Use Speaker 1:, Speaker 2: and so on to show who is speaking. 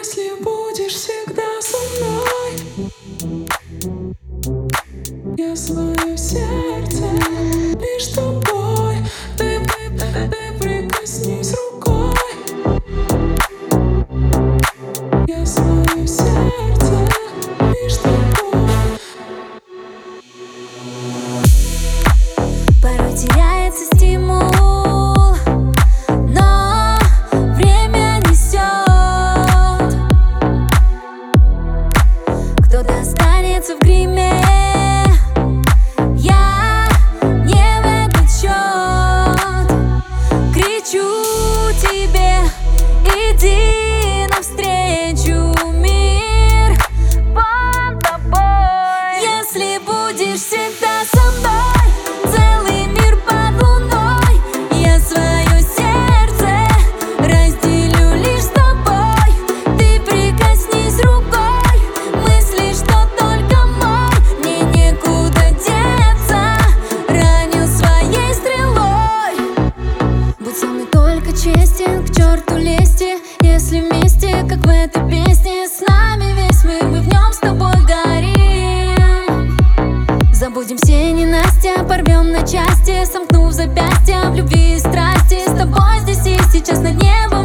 Speaker 1: Если будешь всегда со мной, я свое сердце лишь тобой. Ты прикоснись рукой. Я свое сердце лишь тобой.
Speaker 2: Порой теряется стимул, но время несет. Кто-то останется в гриме, я не в этот счет. Кричу тебе, иди навстречу, мир под тобой. Если будешь всегда со мной, целый мир под луной, я свое сердце разделю лишь с тобой. Ты прикоснись рукой, мысли, что только мой. Мне некуда деться, ранил своей стрелой. Будь со мной только честен, к черту лезьте. Если вместе, как в этой песне, с нами весь мир, мы в нем с тобой горим. Забудем все ненастья, порвем на части, сомкнув запястья в любви и страсти. С тобой здесь и сейчас на небо